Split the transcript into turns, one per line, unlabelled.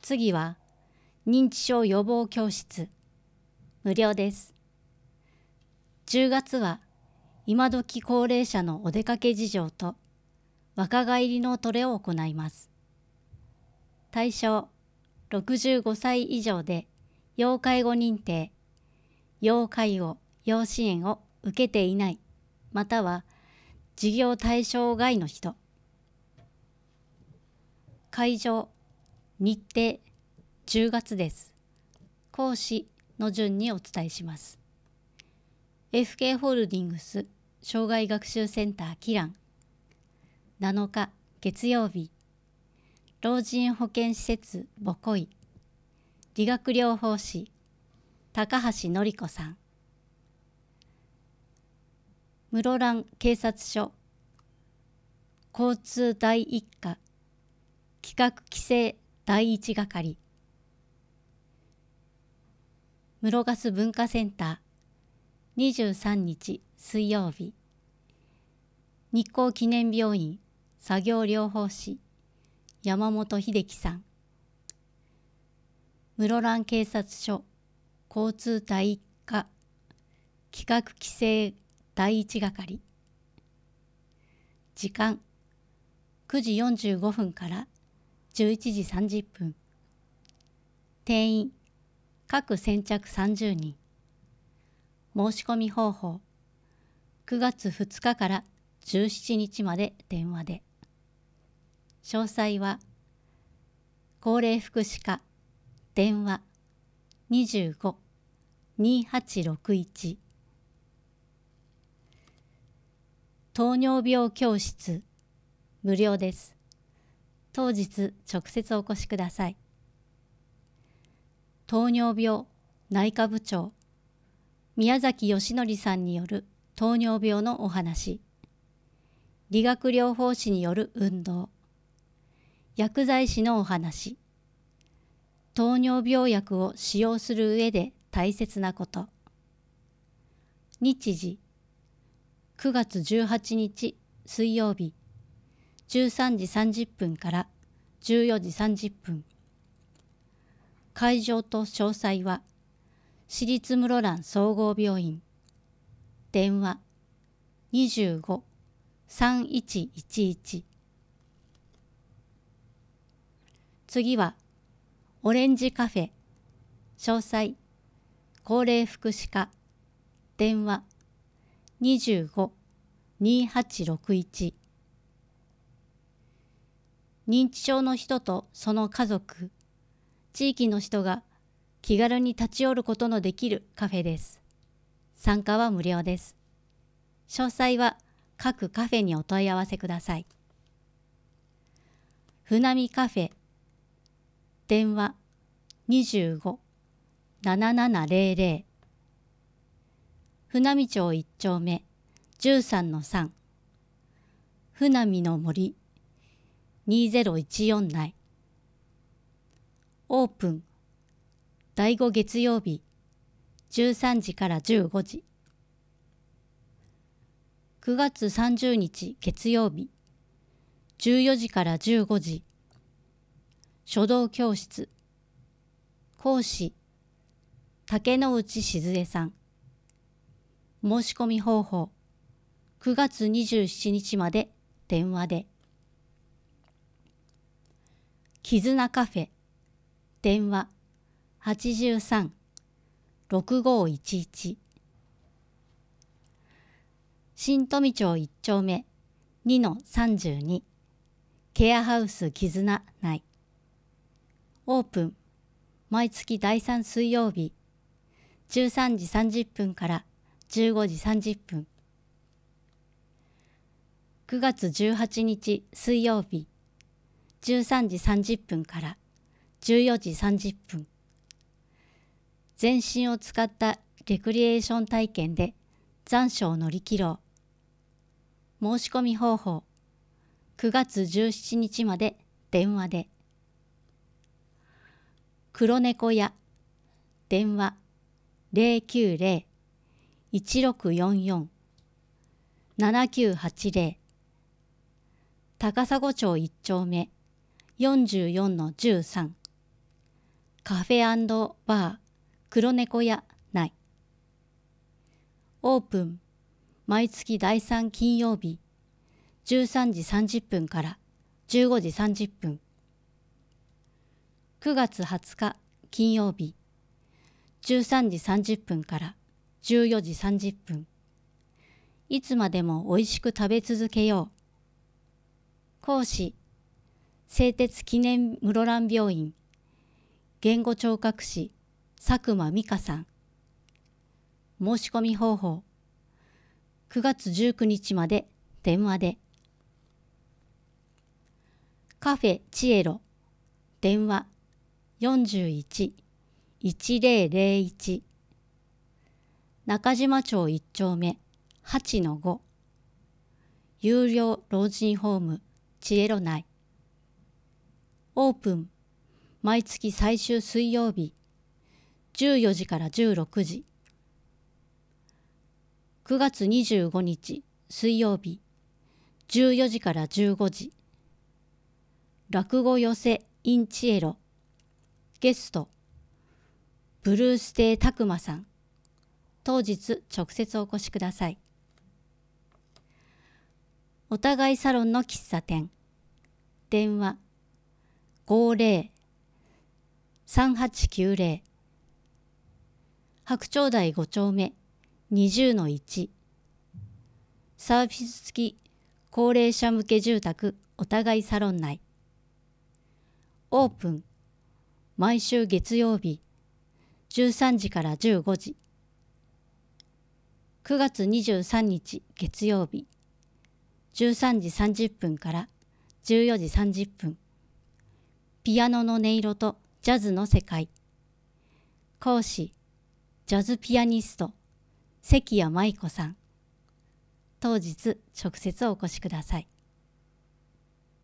次は認知症予防教室、無料です。10月は今時高齢者のお出かけ事情と若返りのトレを行います。対象65歳以上で要介護認定、要介護・要支援を受けていない、または事業対象外の人。会場、日程、10月です。講師の順にお伝えします。FK ホールディングス障害学習センターキラン。7日月曜日、老人保健施設ボコイ、理学療法士高橋典子さん。室蘭警察署交通第一課企画規制第一係。室賀文化センター23日水曜日、日光記念病院作業療法士山本秀樹さん。室蘭警察署交通第一課企画規制第一係。時間9時45分から11時30分。定員各先着30人。申し込み方法9月2日から17日まで電話で。詳細は高齢福祉課電話 25-2861。糖尿病教室無料です。当日直接お越しください。糖尿病内科部長宮崎義則さんによる糖尿病のお話、理学療法士による運動、薬剤師のお話、糖尿病薬を使用する上で大切なこと。日時9月18日水曜日13時30分から14時30分。会場と詳細は市立室蘭総合病院電話 25-3111。 次はオレンジカフェ詳細高齢福祉課電話 25-2861。 認知症の人とその家族、地域の人が気軽に立ち寄ることのできるカフェです。参加は無料です。詳細は各カフェにお問い合わせください。船見カフェ電話 25-7700。 船見町1丁目 13-3 船見の森2014内。オープン第5月曜日13時から15時。9月30日月曜日14時から15時。書道教室講師竹之内静江さん。申し込み方法9月27日まで電話で。絆カフェ電話 83-6511。 新富町1丁目 2-32 ケアハウス絆内。オープン毎月第3水曜日13時30分から15時30分。9月18日水曜日13時30分から14時30分。全身を使ったレクリエーション体験で残暑を乗り切ろう。申し込み方法9月17日まで電話で。黒猫屋電話 090-1644-7980。高砂町1丁目 44-13 カフェ&バー黒猫屋内。オープン毎月第3金曜日13時30分から15時30分。9月20日金曜日13時30分から14時30分。いつまでもおいしく食べ続けよう。講師、製鉄記念室蘭病院言語聴覚士佐久間美香さん。申し込み方法、9月19日まで電話で。カフェチエロ電話 41-1001 中島町1丁目 8-5 有料老人ホームチエロ内。オープン毎月最終水曜日14時から16時。9月25日水曜日14時から15時。落語寄せ in チエロ。ゲストブルーステイたくまさん。当日直接お越しください。お互いサロンの喫茶店。電話 50-3890 白鳥台5丁目 20-1 サービス付き高齢者向け住宅お互いサロン内。オープン毎週月曜日13時から15時。9月23日月曜日13時30分から14時30分。ピアノの音色とジャズの世界。講師ジャズピアニスト関谷舞子さん。当日直接お越しください。